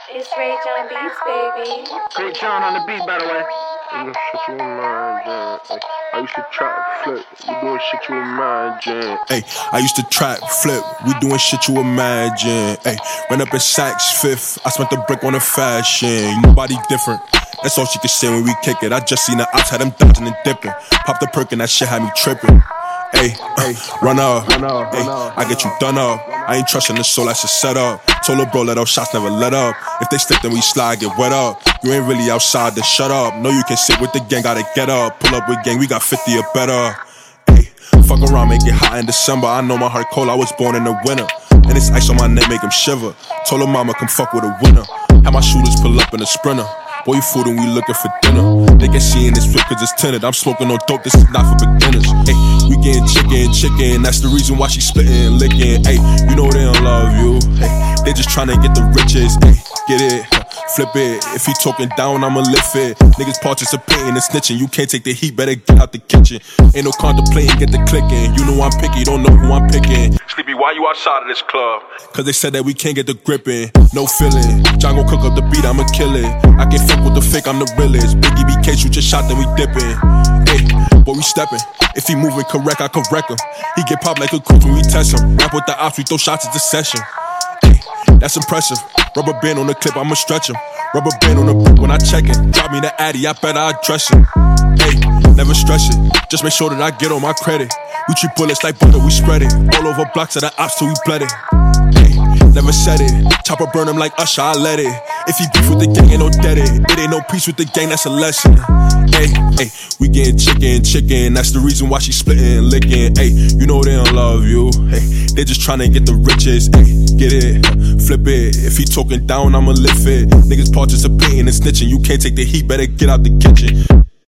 It's Ray John Beats, baby. Ray John on the beat, by the way. You shit you in mind, Jen. Ay, I used to trap flip. We doing shit you imagine. Hey, I used to trap flip. We doing shit you imagine. Hey, ran up in Saks Fifth. I spent the brick on the fashion. Nobody different. That's all she could say when we kick it. I just seen the ops, had them dodging and dipping. Popped the perk and that shit had me tripping. Hey, run up. Hey, I get you done up. I ain't trusting the soul, that's a setup. Told her bro, let those shots never let up. If they stick, then we slide, get wet up. You ain't really outside, then shut up. Know you can sit with the gang, gotta get up. Pull up with gang, we got 50 or better. Hey, fuck around, make it hot in December. I know my heart cold, I was born in the winter. And it's ice on my neck, make him shiver. Told her mama, come fuck with a winner. Had my shooters pull up in a Sprinter. Boy, you food and we looking for dinner. They can see in this whip cause it's tinted. I'm smoking no dope, this is not for beginners. Hey, we getting chicken. That's the reason why she splitting and licking. Hey, you know they don't love you. Hey, they just tryna get the riches. Hey, get it, flip it. If he talking down, I'ma lift it. Niggas participating and snitching. You can't take the heat, better get out the kitchen. Ain't no contemplating, get the clicking. You know I'm picky, don't know who I'm picking. Sleepy, why you outside of this club? Cause they said that we can't get the gripping. No feeling. John gon' cook up the beat, I'ma kill it. I can fuck with the fake, I'm the realest. Biggie BK shoot your shot, then we dipping. Hey, boy, we stepping. If he moving correct, I correct him. He get popped like a coach when we test him. Rap with the ops, we throw shots at the session. Hey, that's impressive. Rubber band on the clip, I'ma stretch him. Rubber band on the brick when I check it. Drop me the Addy, I better I dress it. Hey, never stress it. Just make sure that I get on my credit. We treat bullets like butter, we spread it. All over blocks of the ops till we bled it. Hey, never said it. Chopper burn him like Usher, I let it. If he beef with the gang, ain't no dead it. It ain't no peace with the gang, that's a lesson. Hey, we getting chicken. That's the reason why she splitting and licking. Hey, you know they don't love you. Hey, they just tryna get the riches. Hey, get it, flip it. If he talking down, I'ma lift it. Niggas participating and snitching. You can't take the heat, better get out the kitchen.